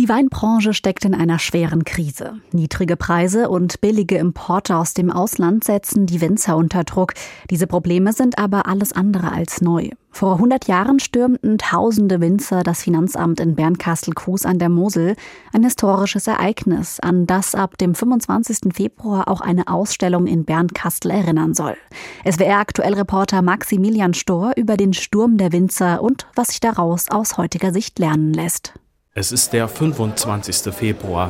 Die Weinbranche steckt in einer schweren Krise. Niedrige Preise und billige Importe aus dem Ausland setzen die Winzer unter Druck. Diese Probleme sind aber alles andere als neu. Vor 100 Jahren stürmten tausende Winzer das Finanzamt in Bernkastel-Kues an der Mosel. Ein historisches Ereignis, an das ab dem 25. Februar auch eine Ausstellung in Bernkastel erinnern soll. SWR-Aktuell-Reporter Maximilian Stohr über den Sturm der Winzer und was sich daraus aus heutiger Sicht lernen lässt. Es ist der 25. Februar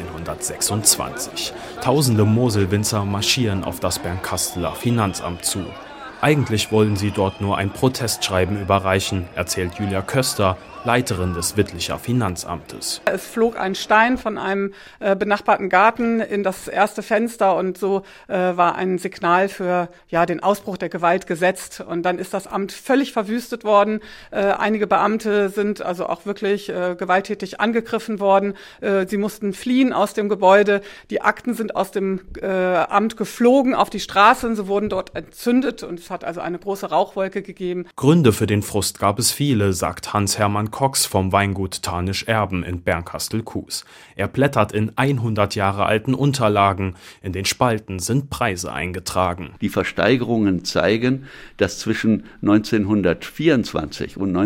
1926. Tausende Moselwinzer marschieren auf das Bernkasteler Finanzamt zu. Eigentlich wollen sie dort nur ein Protestschreiben überreichen, erzählt Julia Köster, Leiterin des Wittlicher Finanzamtes. Es flog ein Stein von einem benachbarten Garten in das erste Fenster und so war ein Signal für den Ausbruch der Gewalt gesetzt. Und dann ist das Amt völlig verwüstet worden. Einige Beamte sind also auch wirklich gewalttätig angegriffen worden. Sie mussten fliehen aus dem Gebäude. Die Akten sind aus dem Amt geflogen auf die Straße und sie wurden dort entzündet. Und es hat also eine große Rauchwolke gegeben. Gründe für den Frust gab es viele, sagt Hans-Hermann Cox vom Weingut Tarnisch-Erben in Bernkastel-Kues. Er blättert in 100 Jahre alten Unterlagen. In den Spalten sind Preise eingetragen. Die Versteigerungen zeigen, dass zwischen 1924 und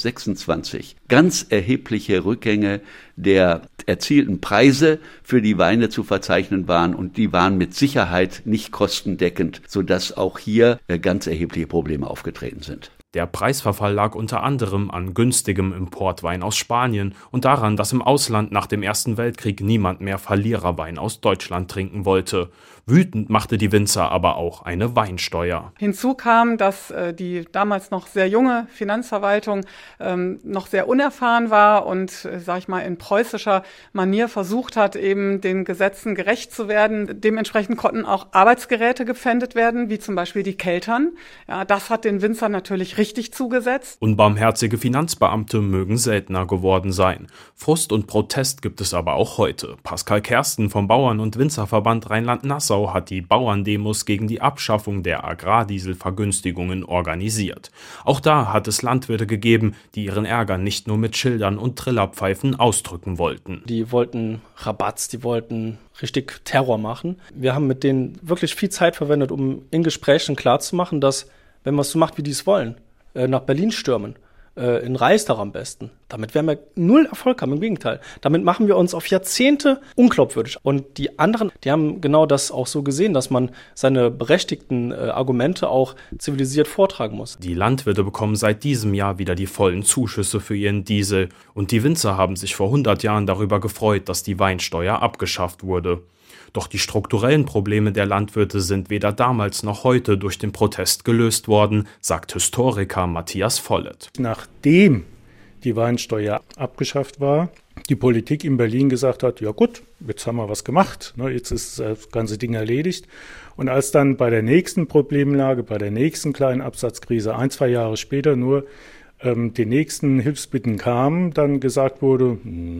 1926 ganz erhebliche Rückgänge der erzielten Preise für die Weine zu verzeichnen waren. Und die waren mit Sicherheit nicht kostendeckend, sodass auch hier ganz erhebliche Probleme aufgetreten sind. Der Preisverfall lag unter anderem an günstigem Importwein aus Spanien und daran, dass im Ausland nach dem Ersten Weltkrieg niemand mehr Verliererwein aus Deutschland trinken wollte. Wütend machte die Winzer aber auch eine Weinsteuer. Hinzu kam, dass die damals noch sehr junge Finanzverwaltung noch sehr unerfahren war und, in preußischer Manier versucht hat, eben den Gesetzen gerecht zu werden. Dementsprechend konnten auch Arbeitsgeräte gepfändet werden, wie zum Beispiel die Keltern. Ja, das hat den Winzern natürlich richtig zugesetzt. Unbarmherzige Finanzbeamte mögen seltener geworden sein. Frust und Protest gibt es aber auch heute. Pascal Kersten vom Bauern- und Winzerverband Rheinland-Nassau hat die Bauerndemos gegen die Abschaffung der Agrardieselvergünstigungen organisiert. Auch da hat es Landwirte gegeben, die ihren Ärger nicht nur mit Schildern und Trillerpfeifen ausdrücken wollten. Die wollten Rabatz, die wollten richtig Terror machen. Wir haben mit denen wirklich viel Zeit verwendet, um in Gesprächen klarzumachen, dass, wenn man es so macht, wie die es wollen, nach Berlin stürmen, in Reichstag am besten. Damit werden wir null Erfolg haben, im Gegenteil. Damit machen wir uns auf Jahrzehnte unglaubwürdig. Und die anderen, die haben genau das auch so gesehen, dass man seine berechtigten Argumente auch zivilisiert vortragen muss. Die Landwirte bekommen seit diesem Jahr wieder die vollen Zuschüsse für ihren Diesel. Und die Winzer haben sich vor 100 Jahren darüber gefreut, dass die Weinsteuer abgeschafft wurde. Doch die strukturellen Probleme der Landwirte sind weder damals noch heute durch den Protest gelöst worden, sagt Historiker Matthias Vollet. Nachdem die Weinsteuer abgeschafft war, die Politik in Berlin gesagt hat, ja gut, jetzt haben wir was gemacht, jetzt ist das ganze Ding erledigt. Und als dann bei der nächsten Problemlage, bei der nächsten kleinen Absatzkrise, 1-2 Jahre später nur die nächsten Hilfsbitten kamen, dann gesagt wurde,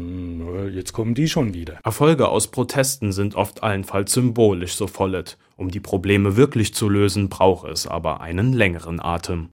jetzt kommen die schon wieder. Erfolge aus Protesten sind oft allenfalls symbolisch, so Vollet. Um die Probleme wirklich zu lösen, braucht es aber einen längeren Atem.